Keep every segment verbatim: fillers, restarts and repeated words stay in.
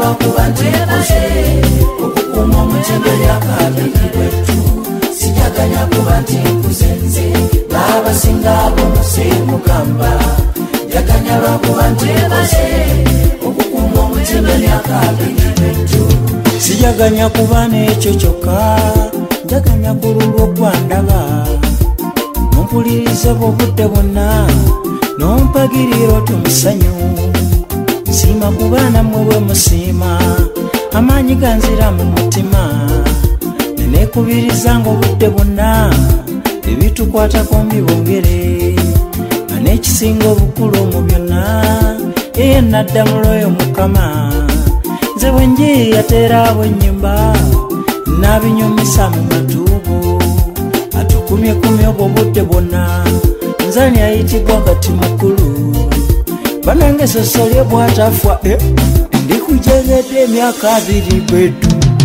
lwakuba ntikoze okukuuma omutenderi akabiri bwetu sijaganya kuba ntikuze nze baabasinga abo musemugamba njaganya lwakuba ntikoze okukuuma omutenderi akabiri bwetu sijaganya kuba n'ekyo kyokka njaganya kululwa okwandaba nompuliriza bw'obudde bwonna nompagirira otumusanyu nsiima kuba nammwe bwe musiima amaanyi ganzira mu mutima nenekubiriza ng'obudde bwonna ebitukwatako mbibongere nga n'ekisinga obukulu mu byonna eye naddamulwayo mukama nze bwe njiyateera bwennyumba nabinyumisa mu matuugo atukumyekumye obwo budde bwonna nzani ayitibwa kati mukulu banange sosolye bwatafwa eh, ndikujegedde emyaka abiri bwetu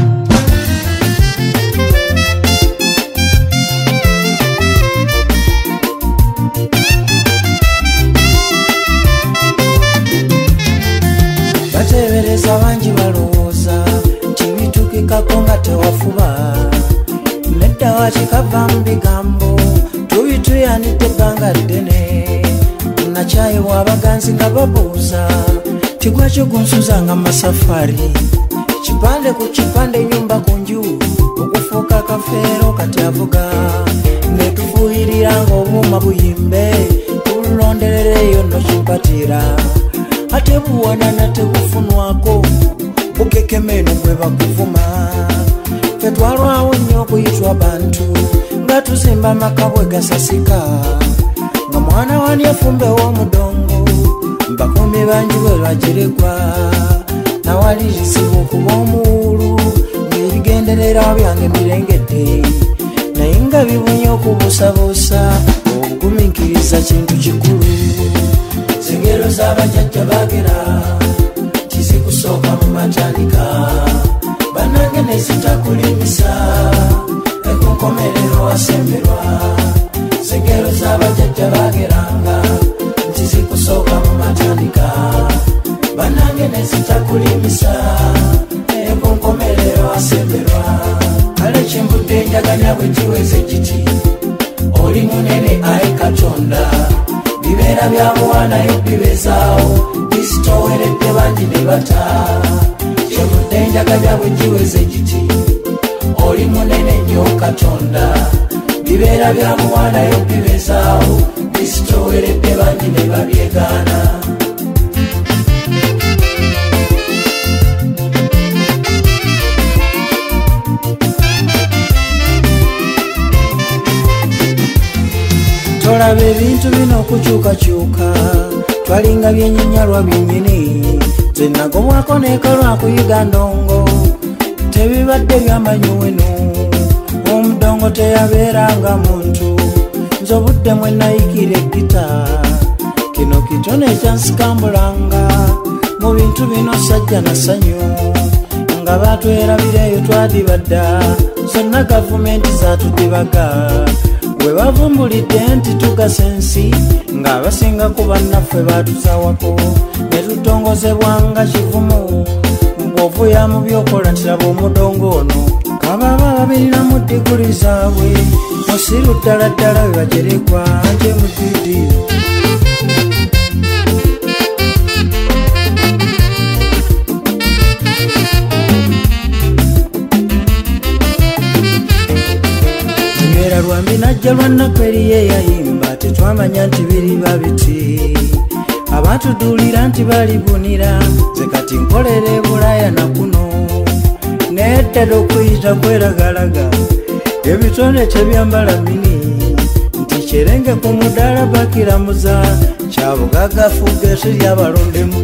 batebereza bangi balowooza nti bitukikako nga tewafuba nedda wakikava mu bigambo tubituyanidde ebbanga ddene nakyayibwa abaganzi nga babuuza tigwakyo gunsuza nga masafari kipande ku kipande nyumba ku nju okufuuka kafeero kati avuga netufuuyirira ng'obuuma buyimbe tulonderereyo nokimpatira ate buwanana tebufunwako bukekemeno bwe bakuvuma fe twalwawo nnyo okuyitwa bantu nga tuzimba amaka bwe gasasika nga mwana wani efumbe w'omudongo bakumye bangi bwe lwagiregwa nawalirizibwa okuba omuwulu ng'ebigenderera byange mirengedde naye nga bibunye okubuusabuusa obugumiikiriza kintu kikulu zengero z'abajjajja bagera tizikusooka mu matandika banange nezitakulimisa ekunkomerero wasemberwa zengero z'abajjajja bageranga tizikusooka mu matandika banange nezitakulimisa ekunkomerero wasemberwa kale kimbudde njaganya bwe giweze giti oli munene ayi katonda bibeera bya muwanayo bibezaawo bisitoweredde bangi ne bata kyevudde njaganya bwe giweze giti oli munene nnyo katonda bibeera bya muwanayo bibezaawo bisitoweredde bangi ne babyegaana tolaba ebintu bino okukyukakyuka twalinga byenyinyalwa byennyini ze nagobwako neekalwa kuyiga ndongo tebibadde byamanyiwenu omudongo teyabeeranga muntu nze obudde mwe nayikira egita kino kitone ekyansikambulanga mu bintu bino sajja na ssanyu nga batwerabireeyo twadibadda zonna gavumenti zatudibaga bwe bavumbulidde nti tugasensi ng'abasinga ku bannaffe baatuzawako ne tutongozebwanga kivumu bw'ovuya mu byokola ntiraba omudongo ono kababa babirinamu diguli zaabwe musiru ddala ddala bwe bagerekwa nje mudidi lwambi najja lwannaku eriye yayimba tetwamanya nti biriba biti abatuduulira nti balibunira ze kati nkolera ebulaya nakuno neddala okuyita kweragalaga ebitone tebyambala mini nti kyerenge ku mudaala bakiramuza kyabugagafu geesi lyabalondemu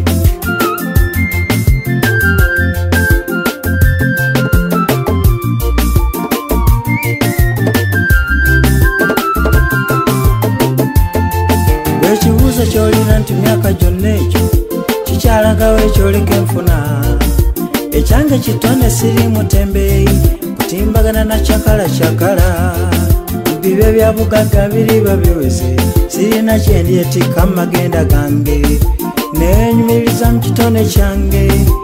ekibuuzo kyolina nti myaka gyonna ekyo kikyalagawo ekyoleka enfuna ekyange kitone siri mutembeeyi kutimbagana na kyakala kyakala bibe bya bugagga biriba biweze sirina kyendyetikka mu magenda gange neenyumiriza mu kitone kyange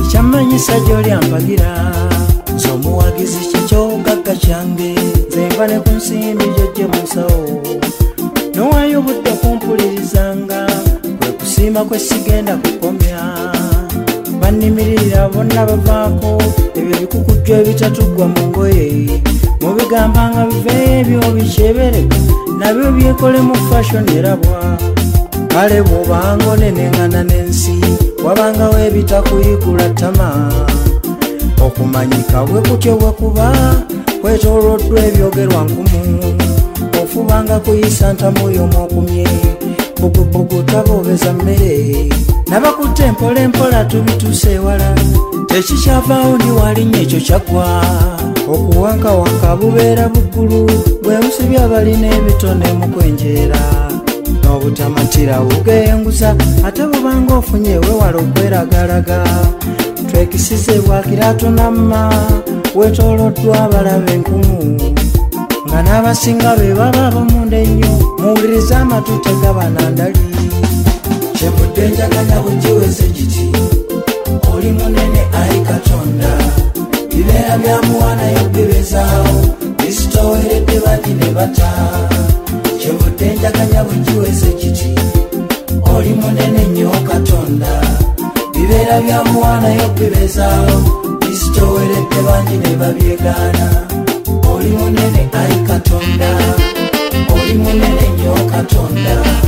ekyamanyisa gy'oli ampagira z'omuwagizi kikyogagga kyange nzenva ne ku nsimbi gyojje mu nsawo nowaayo obudde kumpulirizanga kwe kusiima kwe sigenda kukomya bannimiririra bonna bavaako ebyo bikukujjo ebitatuggwa mu ngoye mubigambanga biveeyo ebyo bikyebere nabyo byekole mu fashion erabwa kale bw'obanga oneneŋŋana n'ensi wabangawo ebitakuyigula ttama okumanyika bwe kutyo bwe kuba kwetooloddwa ebyogerwa nkumu ofubanga kuyisa ntamuyo mwokumye bugubugu taboobeza mmere nabakutte empolempola tubituuse ewala tekikyavaawo ndi walinnya ekyo kyaggwa okuwankawanka bubeera buggulu bwe musibye abalina ebitone mu kwenjeera n'obutamatira bugenguza ate bubanga ofunye wewala okweragalaga twekisize bwakirato namma wetooloddwa abalaba enkumu nga n'abasinga be baba ab'omunda ennyo muwulirize amatu tegaba ndali kyevudde njaganya bugiweze giti oli munene ayi Katonda bibeera bya muwanayo bibezaawo bisitoweredde bati ne bata kyevudde njaganya bugiweze giti oli munene nnyo Katonda bibeera bya muwanayo bibezaawo bisitoweredde bangi ne babyegaana oli munene ayi Katonda oli munene nnyo Katonda